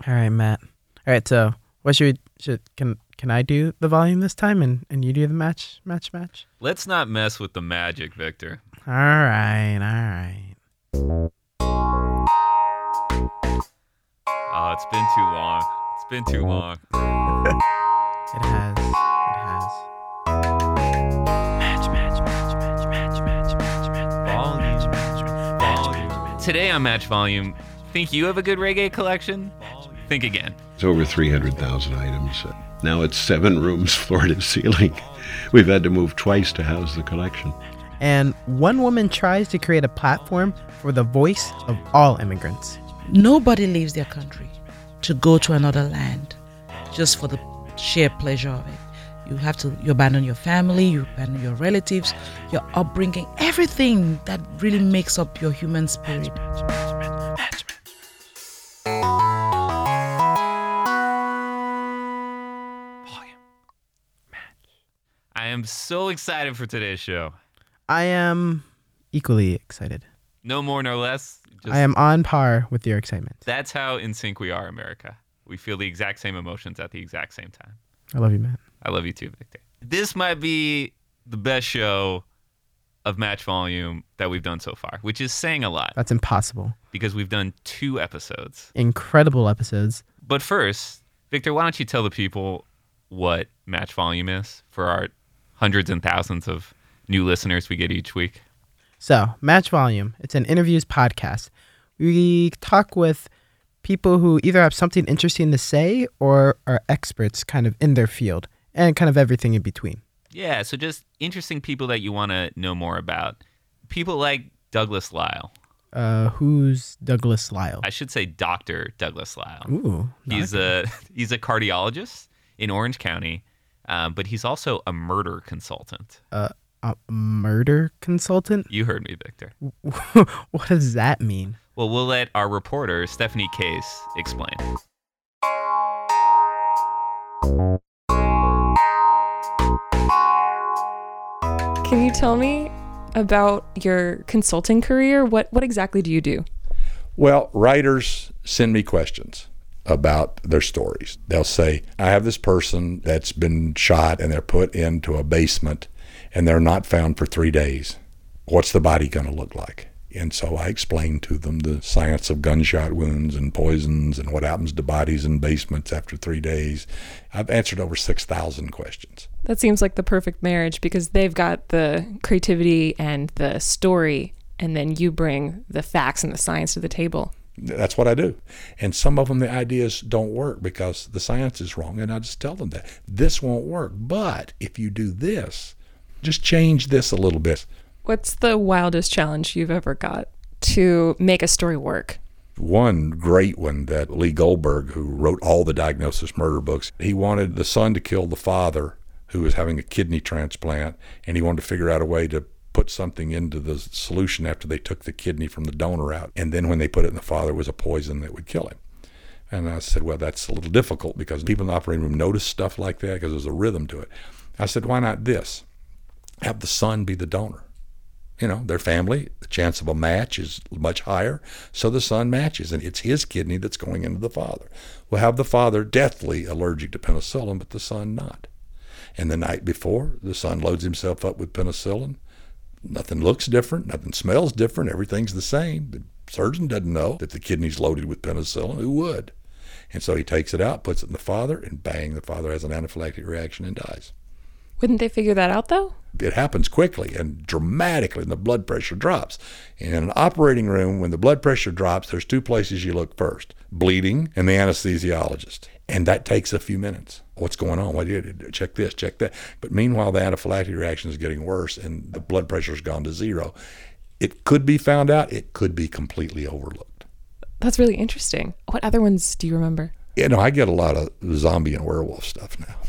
All right, Matt. All right, so what can I do the volume this time and you do the match? Let's not mess with the magic, Victor. All right. Oh, it's been too long. It has. Volume. Today on Match Volume, think you have a good reggae collection? Think again. It's over 300,000 items. Now it's 7 rooms, floor to ceiling. We've had to move twice to house the collection. And one woman tries to create a platform for the voice of all immigrants. Nobody leaves their country to go to another land just for the sheer pleasure of it. You abandon your family, you abandon your relatives, your upbringing, everything that really makes up your human spirit. I am so excited for today's show. I am equally excited. No more, no less. I am on par with your excitement. That's how in sync we are, America. We feel the exact same emotions at the exact same time. I love you, Matt. I love you too, Victor. This might be the best show of Match Volume that we've done so far, which is saying a lot. That's impossible. Because we've done 2 episodes. Incredible episodes. But first, Victor, why don't you tell the people what Match Volume is for our hundreds and thousands of new listeners we get each week? So, Match Volume, it's an interviews podcast. We talk with people who either have something interesting to say or are experts kind of in their field and kind of everything in between. Yeah, so just interesting people that you want to know more about. People like Douglas Lyle. Who's Douglas Lyle? I should say Dr. Douglas Lyle. Ooh, he's a cardiologist in Orange County, but he's also a murder consultant. A murder consultant? You heard me, Victor. What does that mean? Well, we'll let our reporter, Stephanie Case, explain. Can you tell me about your consulting career? What exactly do you do? Well, writers send me questions about their stories. They'll say, I have this person that's been shot and they're put into a basement and they're not found for 3 days. What's the body going to look like? And so I explain to them the science of gunshot wounds and poisons and what happens to bodies in basements after 3 days. I've answered over 6,000 questions. That seems like the perfect marriage because they've got the creativity and the story, and then you bring the facts and the science to the table. That's what I do. And some of them, the ideas don't work because the science is wrong. And I just tell them that this won't work. But if you do this, just change this a little bit. What's the wildest challenge you've ever got to make a story work? One great one that Lee Goldberg, who wrote all the diagnosis murder books, he wanted the son to kill the father who was having a kidney transplant, and he wanted to figure out a way to put something into the solution after they took the kidney from the donor out. And then when they put it in the father, it was a poison that would kill him. And I said, well, that's a little difficult because people in the operating room notice stuff like that because there's a rhythm to it. I said, why not this? Have the son be the donor. You know, their family, the chance of a match is much higher, so the son matches, and it's his kidney that's going into the father. We'll have the father deathly allergic to penicillin, but the son not. And the night before, the son loads himself up with penicillin. Nothing looks different, nothing smells different, everything's the same. The surgeon doesn't know that the kidney's loaded with penicillin. Who would? And so he takes it out, puts it in the father, and bang, the father has an anaphylactic reaction and dies. Wouldn't they figure that out, though? It happens quickly and dramatically, and the blood pressure drops. In an operating room, when the blood pressure drops, there's 2 places you look first, bleeding and the anesthesiologist. And that takes a few minutes. What's going on? What did you check this, check that? But meanwhile, the anaphylactic reaction is getting worse and the blood pressure's gone to 0. It could be found out. It could be completely overlooked. That's really interesting. What other ones do you remember? You know, I get a lot of zombie and werewolf stuff now.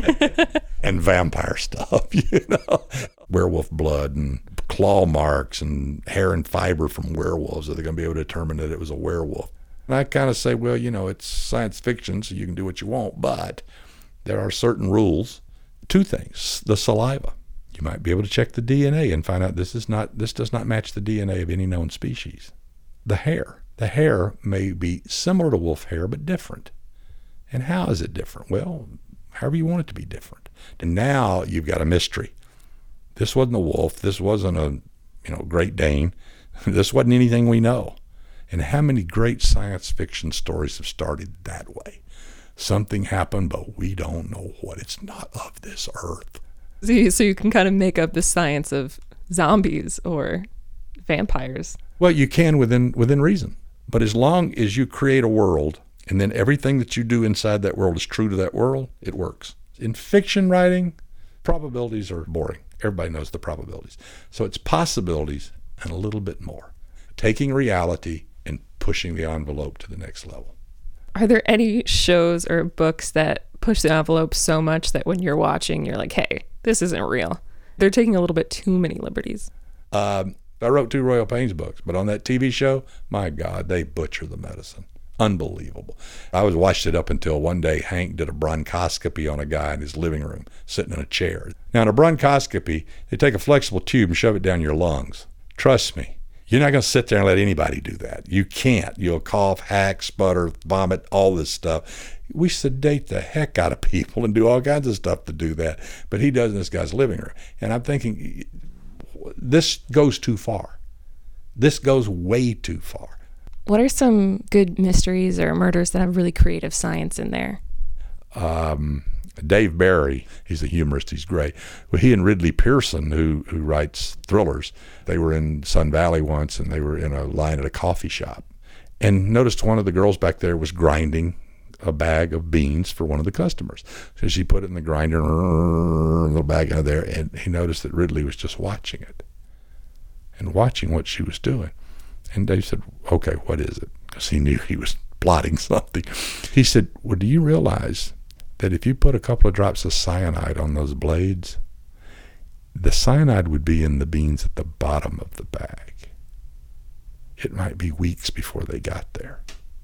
And vampire stuff, you know. Werewolf blood and claw marks and hair and fiber from werewolves. Are they going to be able to determine that it was a werewolf? And I kind of say, well, you know, it's science fiction, so you can do what you want, but there are certain rules. 2 things. The saliva. You might be able to check the DNA and find out this does not match the DNA of any known species. The hair. The hair may be similar to wolf hair, but different. And how is it different? Well, however you want it to be different. And now you've got a mystery. This wasn't a wolf. This wasn't a Great Dane. This wasn't anything we know. And how many great science fiction stories have started that way? Something happened, but we don't know what. It's not of this earth. So you can kind of make up the science of zombies or vampires. Well, you can within reason. But as long as you create a world and then everything that you do inside that world is true to that world, it works. In fiction writing, probabilities are boring. Everybody knows the probabilities. So it's possibilities and a little bit more. Taking reality and pushing the envelope to the next level. Are there any shows or books that push the envelope so much that when you're watching, you're like, hey, this isn't real? They're taking a little bit too many liberties. I wrote 2 Royal Pains books, but on that TV show, my God, they butcher the medicine. Unbelievable. I watched it up until one day Hank did a bronchoscopy on a guy in his living room, sitting in a chair. Now, in a bronchoscopy, they take a flexible tube and shove it down your lungs. Trust me, you're not going to sit there and let anybody do that. You can't. You'll cough, hack, sputter, vomit, all this stuff. We sedate the heck out of people and do all kinds of stuff to do that. But he does in this guy's living room. And I'm thinking, this goes too far. This goes way too far. What are some good mysteries or murders that have really creative science in there? Dave Barry, he's a humorist, he's great. Well, he and Ridley Pearson, who writes thrillers, they were in Sun Valley once, and they were in a line at a coffee shop. And noticed one of the girls back there was grinding a bag of beans for one of the customers. So she put it in the grinder, little bag out of there, and he noticed that Ridley was just watching it and watching what she was doing. And Dave said, okay, what is it? Because he knew he was plotting something. He said, well, do you realize that if you put a couple of drops of cyanide on those blades, the cyanide would be in the beans at the bottom of the bag. It might be weeks before they got there.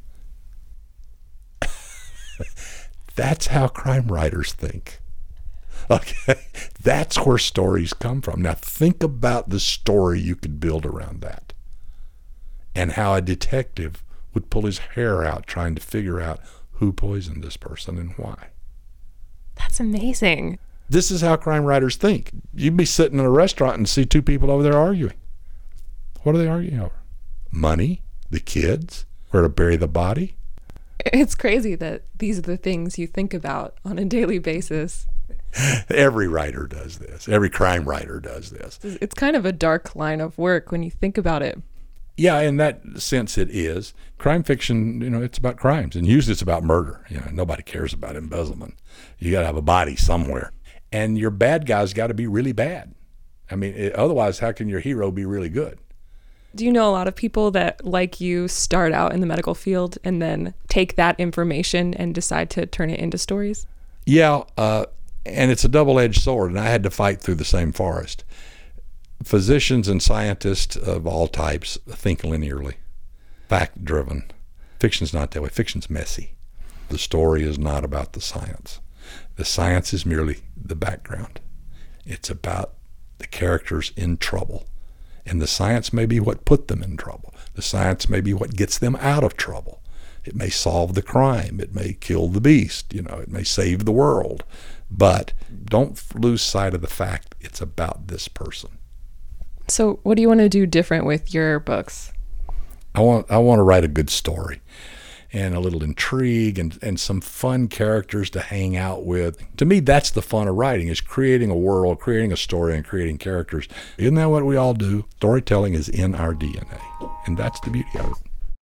That's how crime writers think. Okay, that's where stories come from. Now think about the story you could build around that, and how a detective would pull his hair out trying to figure out who poisoned this person and why. That's amazing. This is how crime writers think. You'd be sitting in a restaurant and see 2 people over there arguing. What are they arguing over? Money? The kids? Where to bury the body? It's crazy that these are the things you think about on a daily basis. Every writer does this. Every crime writer does this. It's kind of a dark line of work when you think about it. Yeah, in that sense it is. Crime fiction, it's about crimes, and usually it's about murder. Nobody cares about embezzlement. You got to have a body somewhere. And your bad guy's got to be really bad. I mean, otherwise, how can your hero be really good? Do you know a lot of people that, like you, start out in the medical field and then take that information and decide to turn it into stories? Yeah, and it's a double-edged sword, and I had to fight through the same forest. Physicians and scientists of all types think linearly, fact-driven. Fiction's not that way. Fiction's messy. The story is not about the science. The science is merely the background. It's about the characters in trouble. And the science may be what put them in trouble. The science may be what gets them out of trouble. It may solve the crime. It may kill the beast. It may save the world. But don't lose sight of the fact it's about this person. So what do you want to do different with your books? I want to write a good story and a little intrigue and some fun characters to hang out with. To me, that's the fun of writing, is creating a world, creating a story, and creating characters. Isn't that what we all do? Storytelling is in our DNA, and that's the beauty of it.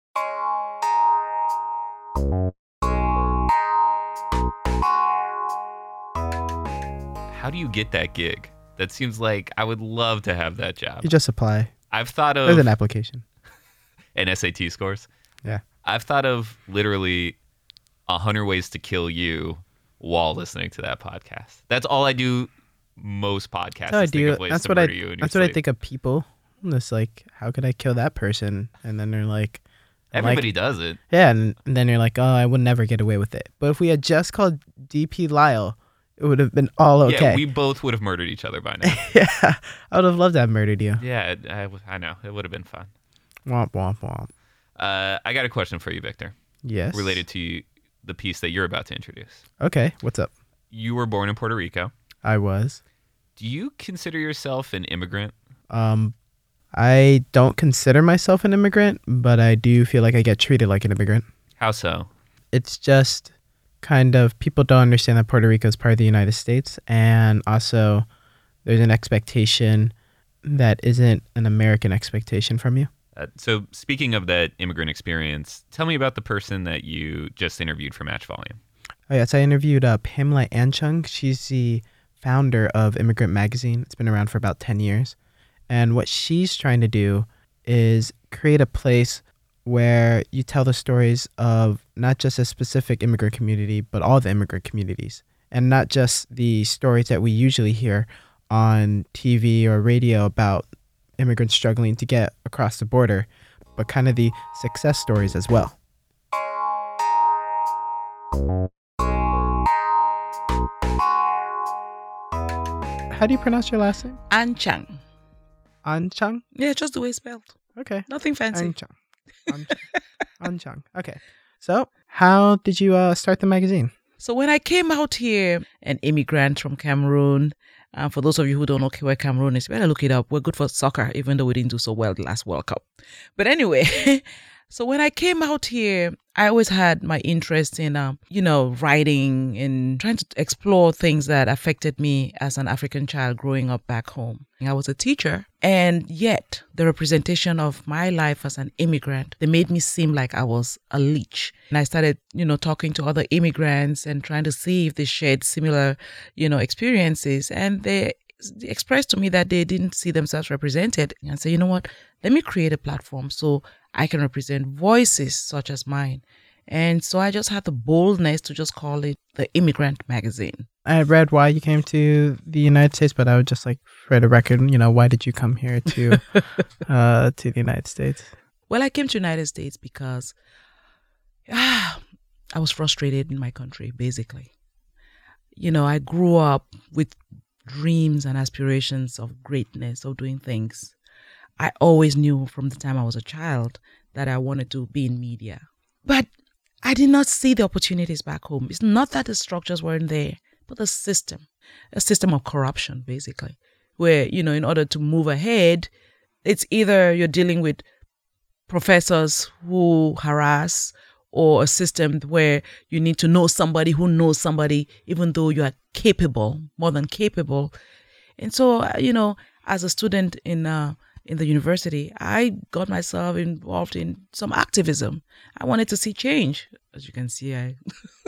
How do you get that gig? That seems like I would love to have that job. You just apply. I've thought of... There's an application. And SAT scores? Yeah. I've thought of literally 100 ways to kill you while listening to that podcast. That's all I do most podcasts. That's think of ways that's to what murder you in your That's what I sleep. think of people. I'm just like, how could I kill that person? And then they're like... Everybody does it. Yeah, and then you're like, oh, I would never get away with it. But if we had just called DP Lyle, it would have been all okay. Yeah, we both would have murdered each other by now. Yeah, I would have loved to have murdered you. Yeah, I know. It would have been fun. Womp, womp, womp. I got a question for you, Victor, Yes. related to the piece that you're about to introduce. Okay, what's up? You were born in Puerto Rico. I was. Do you consider yourself an immigrant? I don't consider myself an immigrant, but I do feel like I get treated like an immigrant. How so? It's just kind of people don't understand that Puerto Rico is part of the United States, and also there's an expectation that isn't an American expectation from you. So speaking of that immigrant experience, tell me about the person that you just interviewed for Match Volume. Oh, yes, I interviewed Pamela Anchung. She's the founder of Immigrant Magazine. It's been around for about 10 years. And what she's trying to do is create a place where you tell the stories of not just a specific immigrant community, but all the immigrant communities. And not just the stories that we usually hear on TV or radio about immigrants struggling to get across the border, but kind of the success stories as well. How do you pronounce your last name? Anchang. Anchang? Yeah, just the way it's spelled. Okay. Nothing fancy. Anchang. Anchang. Okay. So, how did you start the magazine? So when I came out here, an immigrant from Cameroon, for those of you who don't know where Cameroon is, better look it up. We're good for soccer, even though we didn't do so well the last World Cup. But anyway, so when I came out here, I always had my interest in, writing and trying to explore things that affected me as an African child growing up back home. I was a teacher, and yet the representation of my life as an immigrant, they made me seem like I was a leech. And I started, talking to other immigrants and trying to see if they shared similar, experiences. And they expressed to me that they didn't see themselves represented. And I said, you know what, let me create a platform so I can represent voices such as mine. And so I just had the boldness to just call it the Immigrant Magazine. I read why you came to the United States, but I would just like for the record, why did you come here to the United States? Well, I came to the United States because I was frustrated in my country, basically. I grew up with dreams and aspirations of greatness, of doing things. I always knew from the time I was a child that I wanted to be in media. But I did not see the opportunities back home. It's not that the structures weren't there, but the system, a system of corruption, basically, where, in order to move ahead, it's either you're dealing with professors who harass, or a system where you need to know somebody who knows somebody, even though you are capable, more than capable. And so, as a student in the university, I got myself involved in some activism. I wanted to see change. As you can see, I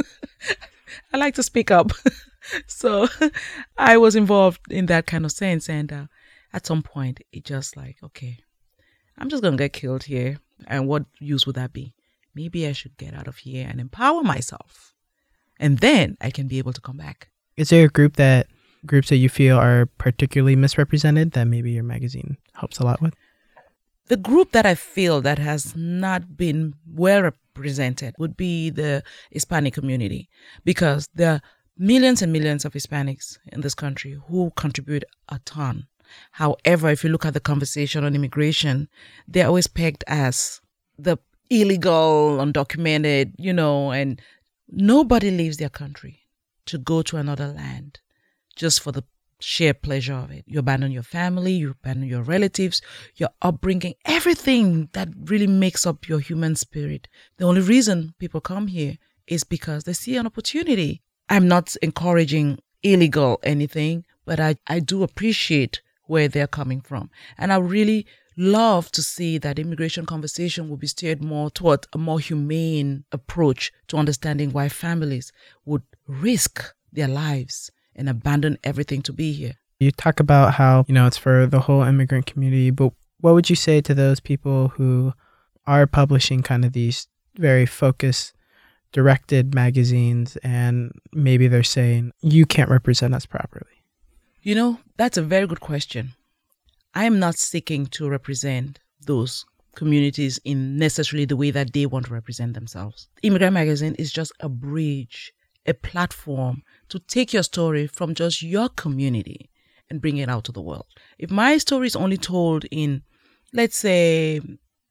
like to speak up. So I was involved in that kind of sense. And at some point, it just like, okay, I'm just going to get killed here. And what use would that be? Maybe I should get out of here and empower myself. And then I can be able to come back. Is there groups that you feel are particularly misrepresented that maybe your magazine helps a lot with? The group that I feel that has not been well represented would be the Hispanic community, because there are millions and millions of Hispanics in this country who contribute a ton. However, if you look at the conversation on immigration, they're always pegged as the illegal, undocumented, and nobody leaves their country to go to another land just for the sheer pleasure of it. You abandon your family, you abandon your relatives, your upbringing, everything that really makes up your human spirit. The only reason people come here is because they see an opportunity. I'm not encouraging illegal anything, but I do appreciate where they're coming from. And I really love to see that immigration conversation will be steered more toward a more humane approach to understanding why families would risk their lives and abandon everything to be here. You talk about how, it's for the whole immigrant community, but what would you say to those people who are publishing kind of these very focused, directed magazines, and maybe they're saying, you can't represent us properly? That's a very good question. I am not seeking to represent those communities in necessarily the way that they want to represent themselves. Immigrant Magazine is just a bridge, a platform to take your story from just your community and bring it out to the world. If my story is only told in, let's say,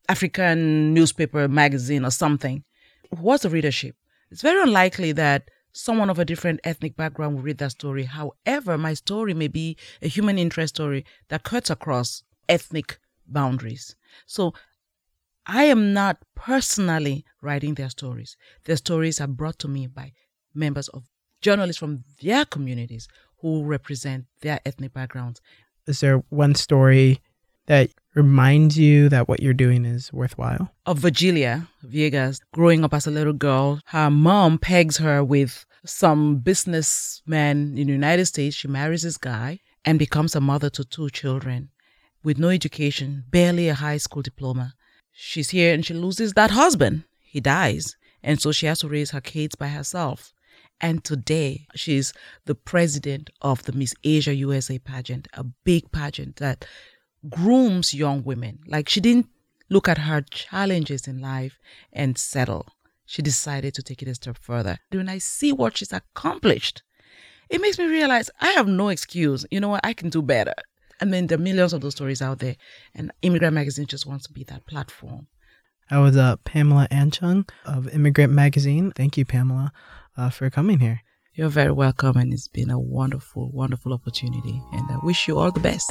African newspaper, magazine, or something, what's the readership? It's very unlikely that someone of a different ethnic background will read that story. However, my story may be a human interest story that cuts across ethnic boundaries. So I am not personally writing their stories. Their stories are brought to me by members of journalists from their communities who represent their ethnic backgrounds. Is there one story that reminds you that what you're doing is worthwhile? Of Virgilia Viegas, growing up as a little girl, her mom pegs her with some businessman in the United States. She marries this guy and becomes a mother to 2 children with no education, barely a high school diploma. She's here and she loses that husband. He dies. And so she has to raise her kids by herself. And today, she's the president of the Miss Asia USA pageant, a big pageant that grooms young women. Like, she didn't look at her challenges in life and settle. She decided to take it a step further. When I see what she's accomplished, it makes me realize I have no excuse. You know what? I can do better. I mean, there are millions of those stories out there, and Immigrant Magazine just wants to be that platform. I was Pamela Anchung of Immigrant Magazine. Thank you, Pamela, for coming here. You're very welcome, and it's been a wonderful, wonderful opportunity, and I wish you all the best.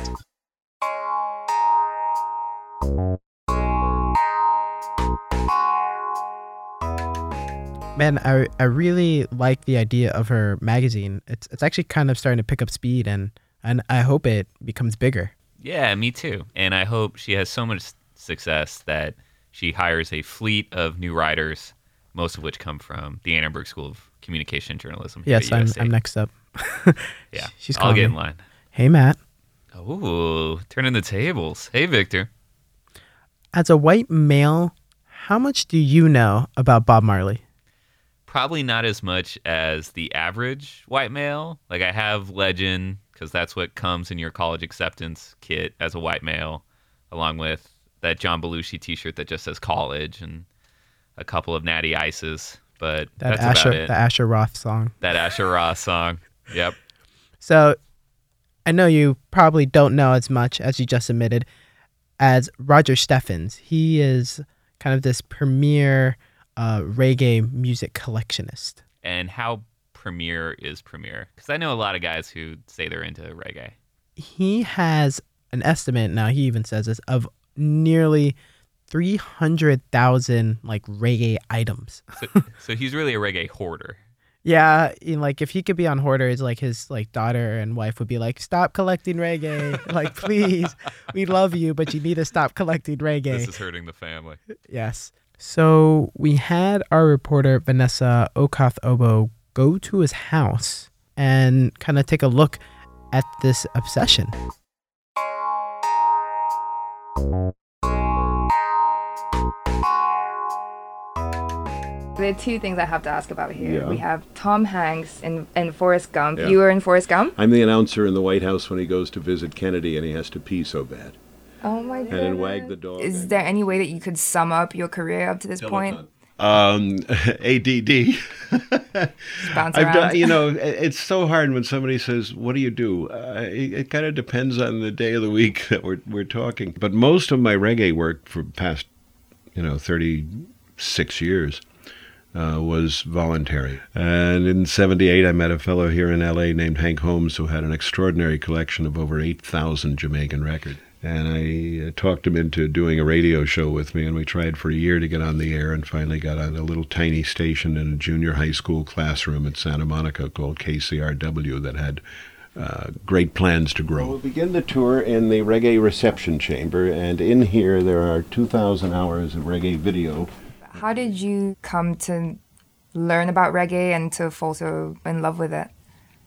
Man, I really like the idea of her magazine. It's actually kind of starting to pick up speed, and I hope it becomes bigger. Yeah, me too. And I hope she has so much success that she hires a fleet of new writers, most of which come from the Annenberg School of Communication and Journalism. Yes, I'm next up. Yeah, She's I'll get in me. line. Hey, Matt. Oh, turning the tables. Hey, Victor. As a white male, how much do you know about Bob Marley? Probably not as much as the average white male. Like, I have Legend, because that's what comes in your college acceptance kit as a white male, along with that John Belushi t-shirt that just says college and a couple of Natty Ices. But that's about it. The Asher Roth song. That Asher Roth song. Yep. So I know you probably don't know as much as you just admitted as Roger Steffens. He is kind of this premier reggae music collectionist. And how premier is premier? Because I know a lot of guys who say they're into reggae. He has an estimate, now he even says this, of nearly 300,000 like reggae items. So he's really a reggae hoarder. Yeah, like if he could be on Hoarders, like his like daughter and wife would be like, "Stop collecting reggae, like please, we love you, but you need to stop collecting reggae." This is hurting the family. Yes. So we had our reporter Vanessa Okath-Obo go to his house and kind of take a look at this obsession. There are 2 things I have to ask about here. Yeah. We have Tom Hanks in Forrest Gump. Yeah. You were in Forrest Gump? I'm the announcer in the White House when he goes to visit Kennedy and he has to pee so bad. Oh my god. And then Wag the dog. Is there any way that you could sum up your career up to this point? ADD. Bounce I've around. done, it's so hard when somebody says, "What do you do?" It kind of depends on the day of the week that we're talking. But most of my reggae work for past, 36 years was voluntary. And in '78, I met a fellow here in L.A. named Hank Holmes who had an extraordinary collection of over 8,000 Jamaican records. And I talked him into doing a radio show with me, and we tried for a year to get on the air and finally got on a little tiny station in a junior high school classroom in Santa Monica called KCRW that had great plans to grow. We'll begin the tour in the Reggae Reception Chamber, and in here there are 2,000 hours of reggae video. How did you come to learn about reggae and to fall so in love with it?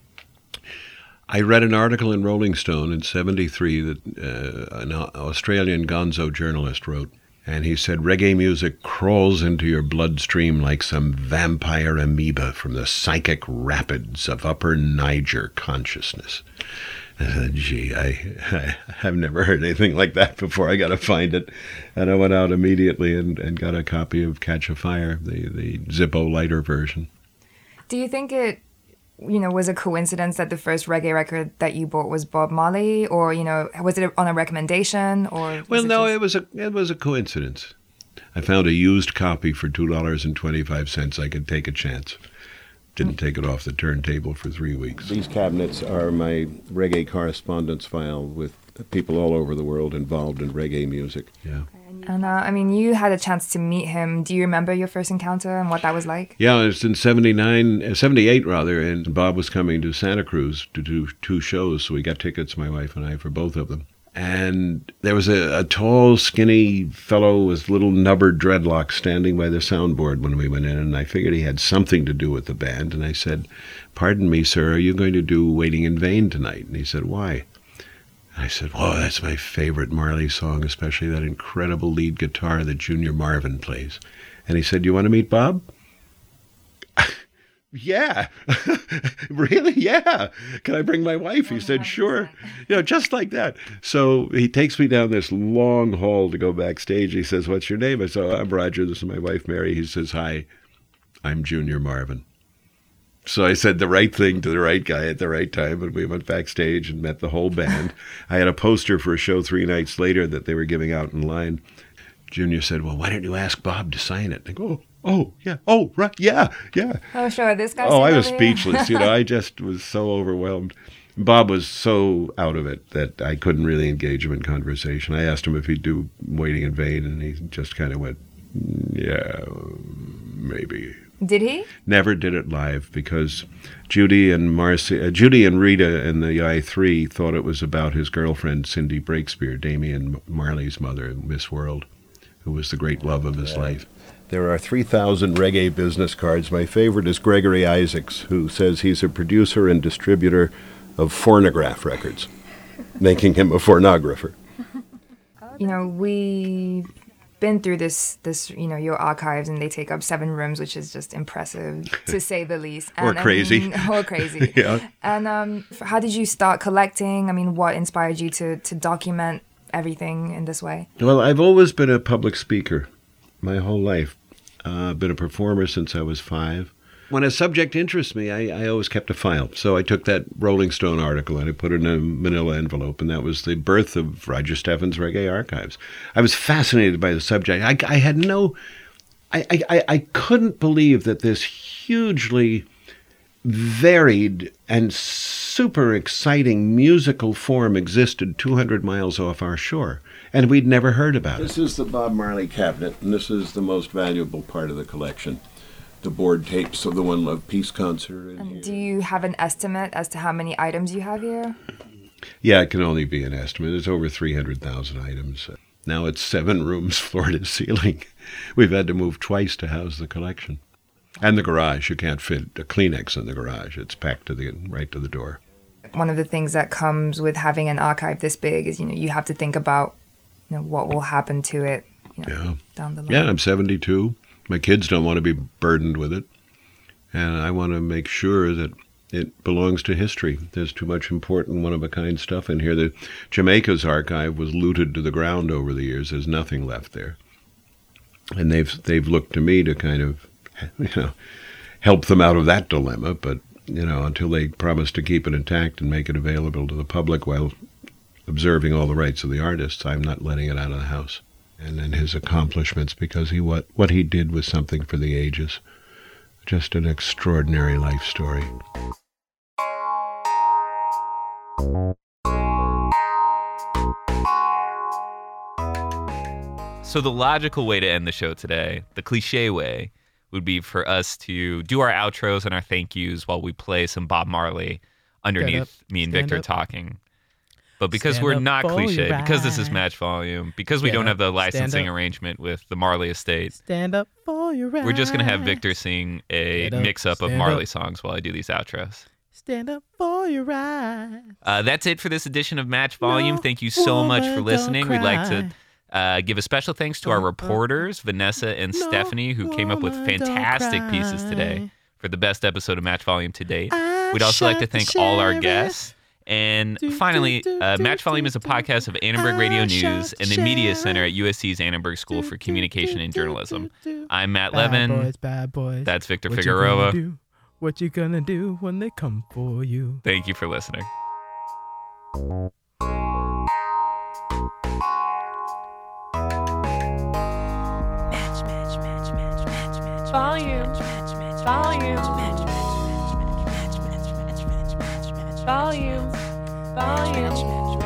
I read an article in Rolling Stone in '73 that an Australian gonzo journalist wrote, and he said, "Reggae music crawls into your bloodstream like some vampire amoeba from the psychic rapids of Upper Niger consciousness." I said, "Gee, I have never heard anything like that before. I got to find it." And I went out immediately and got a copy of Catch a Fire, the Zippo lighter version. Do you think it was a coincidence that the first reggae record that you bought was Bob Marley, or was it on a recommendation, or? Well, no, it was a coincidence. I found a used copy for $2.25. I could take a chance. Didn't take it off the turntable for 3 weeks. These cabinets are my reggae correspondence file with people all over the world involved in reggae music. Yeah. And I mean, you had a chance to meet him. Do you remember your first encounter and what that was like? Yeah, it was in 78 rather, and Bob was coming to Santa Cruz to do 2 shows, so we got tickets, my wife and I, for both of them. And there was a tall, skinny fellow with little nubbered dreadlocks standing by the soundboard when we went in, and I figured he had something to do with the band. And I said, "Pardon me, sir, are you going to do Waiting in Vain tonight?" And he said, "Why?" And I said, "Whoa, that's my favorite Marley song, especially that incredible lead guitar that Junior Marvin plays." And he said, "You want to meet Bob?" "Yeah." "Really? Yeah. Can I bring my wife?" He said, "Sure." Just like that. So he takes me down this long hall to go backstage. He says, "What's your name?" I said, "I'm Roger. This is my wife, Mary." He says, "Hi, I'm Junior Marvin." So I said the right thing to the right guy at the right time, and we went backstage and met the whole band. I had a poster for a show 3 nights later that they were giving out in line. Junior said, "Well, why don't you ask Bob to sign it?" I go, "Oh, yeah. Oh, right. Yeah. Oh, sure. This guy. Oh, I was speechless. I just was so overwhelmed. Bob was so out of it that I couldn't really engage him in conversation. I asked him if he'd do Waiting in Vain, and he just kind of went, "Yeah, maybe." Did he? Never did it live because Judy and Rita and the I3 thought it was about his girlfriend, Cindy Breakspear, Damian Marley's mother, Miss World, who was the great love of his life. There are 3,000 reggae business cards. My favorite is Gregory Isaacs, who says he's a producer and distributor of phonograph records, making him a phonographer. We've been through this, your archives, and they take up 7 rooms, which is just impressive, to say the least. Or crazy. Or crazy. Yeah. And how did you start collecting? I mean, what inspired you to document everything in this way? Well, I've always been a public speaker my whole life. I've been a performer since I was 5. When a subject interests me, I always kept a file. So I took that Rolling Stone article and I put it in a manila envelope, and that was the birth of Roger Steffen's Reggae Archives. I was fascinated by the subject. I couldn't believe that this hugely varied and super exciting musical form existed 200 miles off our shore, and we'd never heard about it. This is the Bob Marley cabinet, and this is the most valuable part of the collection. The board tapes of the One Love Peace concert. And do you have an estimate as to how many items you have here? Yeah, it can only be an estimate. It's over 300,000 items. Now it's 7 rooms, floor to ceiling. We've had to move twice to house the collection. And the garage. You can't fit a Kleenex in the garage. It's packed right to the door. One of the things that comes with having an archive this big is, you have to think about, what will happen to it, down the line. Yeah, I'm 72. My kids don't want to be burdened with it, and I want to make sure that it belongs to history. There's too much important one-of-a-kind stuff in here. The Jamaica's archive was looted to the ground over the years. There's nothing left there, and they've looked to me to kind of, help them out of that dilemma. But until they promise to keep it intact and make it available to the public while observing all the rights of the artists, I'm not letting it out of the house. And then his accomplishments, because what he did was something for the ages. Just an extraordinary life story. So the logical way to end the show today, the cliche way, would be for us to do our outros and our thank yous while we play some Bob Marley underneath me and Victor talking. But because we're not cliche, because this is Match Volume, because we don't have the licensing arrangement with the Marley estate, stand up for your rights. We're just going to have Victor sing a mix-up of Marley songs while I do these outros. Stand up for your rights. That's it for this edition of Match Volume. Thank you so much for listening. We'd like to give a special thanks to our reporters, Vanessa and Stephanie, who came up with fantastic pieces today for the best episode of Match Volume to date. We'd also like to thank all our guests. And finally, Match Volume is a podcast of Annenberg Radio News and the Media Center at USC's Annenberg School for Communication and Journalism. I'm Matt Levin. Bad boys. That's Victor Figueroa. What you gonna do when they come for you? Thank you for listening. Volume. Volume. Volume.